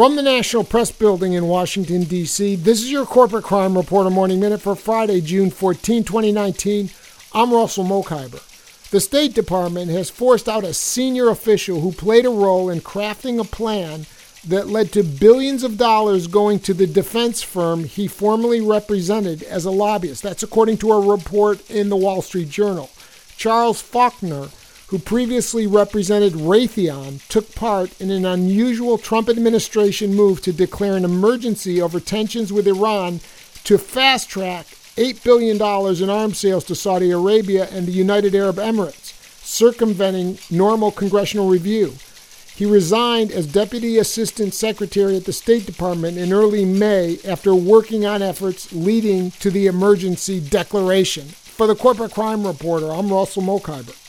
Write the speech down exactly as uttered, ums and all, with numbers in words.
From the National Press Building in Washington, D C, this is your Corporate Crime Reporter Morning Minute for Friday, June fourteenth, twenty nineteen. I'm Russell Mokhiber. The State Department has forced out a senior official who played a role in crafting a plan that led to billions of dollars going to the defense firm he formerly represented as a lobbyist. That's according to a report in the Wall Street Journal. Charles Faulkner, who previously represented Raytheon, took part in an unusual Trump administration move to declare an emergency over tensions with Iran to fast-track eight billion dollars in arms sales to Saudi Arabia and the United Arab Emirates, circumventing normal congressional review. He resigned as Deputy Assistant Secretary at the State Department in early May after working on efforts leading to the emergency declaration. For the Corporate Crime Reporter, I'm Russell Mokhiber.